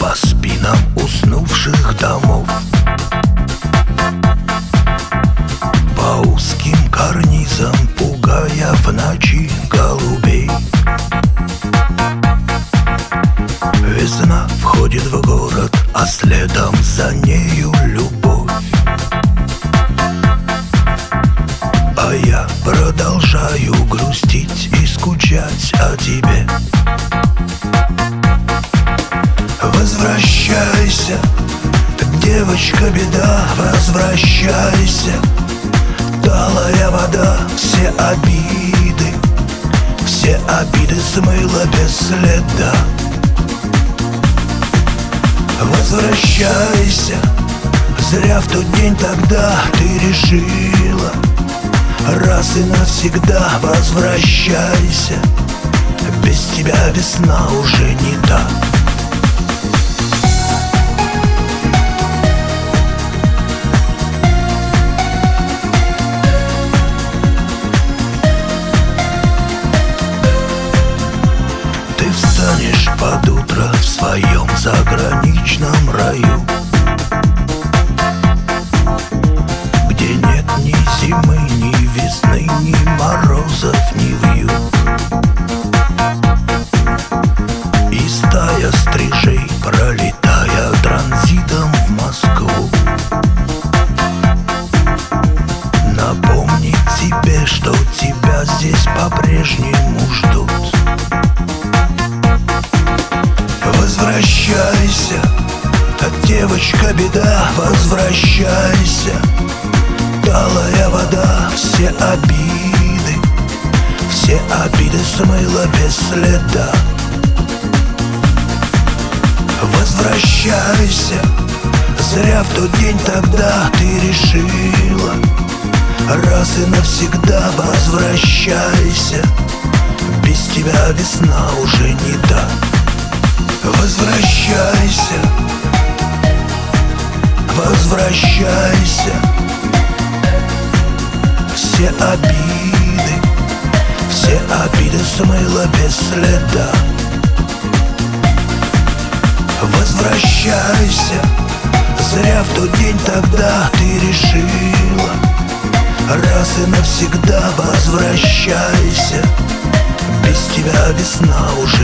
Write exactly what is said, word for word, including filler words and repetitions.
по спинам уснувших домов, по узким карнизам пугая в ночи голубей. Весна входит в город, а следом за нею любовь. А я продолжаю грустить и скучать о тебе. Возвращайся, девочка беда, возвращайся. Талая вода, все обиды, все обиды смыла без следа. Возвращайся, зря в тот день тогда ты решила. Раз и навсегда возвращайся, без тебя весна уже не та. Ты встанешь под утро в своем заграничном раю, где нет ни зимы, ни весны, ни морозов, ни вьюг. И стая стрижей, пролетая транзитом в Москву, напомнит тебе, что тебя здесь по-прежнему ждут. Возвращайся, девочка беда, возвращайся. Талая вода, все обиды, все обиды смыла без следа. Возвращайся, зря в тот день тогда ты решила. Раз и навсегда возвращайся, без тебя весна уже не та. Возвращайся, возвращайся. Все обиды, все обиды смыла без следа. Возвращайся, зря в тот день тогда ты решила. Раз и навсегда возвращайся, без тебя весна уже